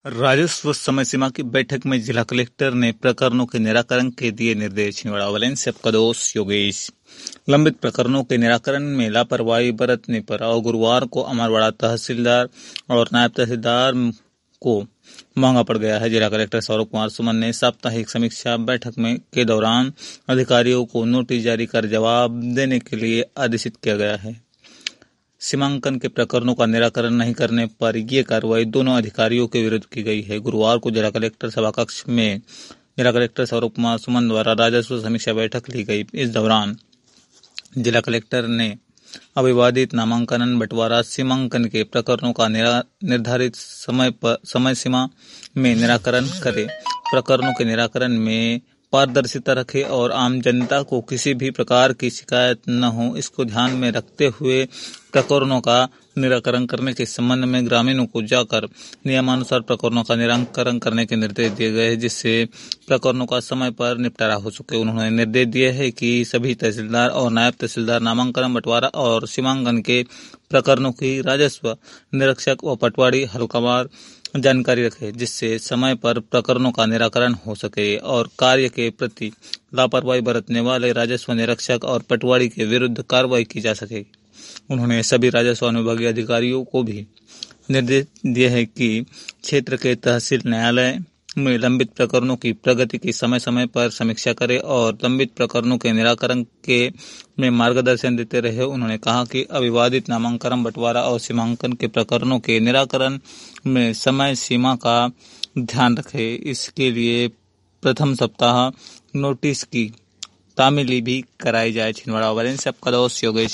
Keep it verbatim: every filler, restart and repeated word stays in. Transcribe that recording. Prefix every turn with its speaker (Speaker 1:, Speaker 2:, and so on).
Speaker 1: राजस्व समय सीमा की बैठक में जिला कलेक्टर ने प्रकरणों के निराकरण के दिए निर्देश। छिंदवाड़ा वैलेंस से आपका दोस्त योगेश। लंबित प्रकरणों के निराकरण में लापरवाही बरतने पर और गुरुवार को अमरवाड़ा तहसीलदार और नायब तहसीलदार को महंगा पड़ गया है। जिला कलेक्टर सौरभ कुमार सुमन ने साप्ताहिक समीक्षा बैठक में के दौरान अधिकारियों को नोटिस जारी कर जवाब देने के लिए आदेशित किया गया है। सीमांकन के प्रकरणों का निराकरण नहीं करने पर ये कार्रवाई दोनों अधिकारियों के विरुद्ध की गई है। गुरुवार को जिला कलेक्टर सभाकक्ष में जिला कलेक्टर सौरभ कुमार सुमन द्वारा राजस्व समीक्षा बैठक ली गई। इस दौरान जिला कलेक्टर ने अविवादित नामांकन बंटवारा सीमांकन के प्रकरणों का निर्धारित समय पर समय सीमा में निराकरण करे, प्रकरणों के निराकरण में पारदर्शिता रखे और आम जनता को किसी भी प्रकार की शिकायत न हो, इसको ध्यान में रखते हुए प्रकरणों का निराकरण करने के संबंध में ग्रामीणों को जाकर नियमानुसार प्रकरणों का निराकरण करने के निर्देश दिए गए हैं, जिससे प्रकरणों का समय पर निपटारा हो सके। उन्होंने निर्देश दिए हैं कि सभी तहसीलदार और नायब तहसीलदार नामांकन बंटवारा और सीमांकन के प्रकरणों की राजस्व निरीक्षक व पटवारी हल्कावार जानकारी रखे, जिससे समय पर प्रकरणों का निराकरण हो सके और कार्य के प्रति लापरवाही बरतने वाले राजस्व निरीक्षक और पटवारी के विरुद्ध कार्रवाई की जा सके। उन्होंने सभी राजस्व अनुविभागीय अधिकारियों को भी निर्देश दिए हैं कि क्षेत्र के तहसील न्यायालय में लंबित प्रकरणों की प्रगति की समय समय पर समीक्षा करे और लंबित प्रकरणों के निराकरण के में मार्गदर्शन देते रहे। उन्होंने कहा कि अविवादित नामांकन बंटवारा और सीमांकन के प्रकरणों के निराकरण में समय सीमा का ध्यान रखे। इसके लिए प्रथम सप्ताह नोटिस की तामीली भी कराई जाए। छिंदवाड़ा वैलेंस से आपका दोस्त योगेश।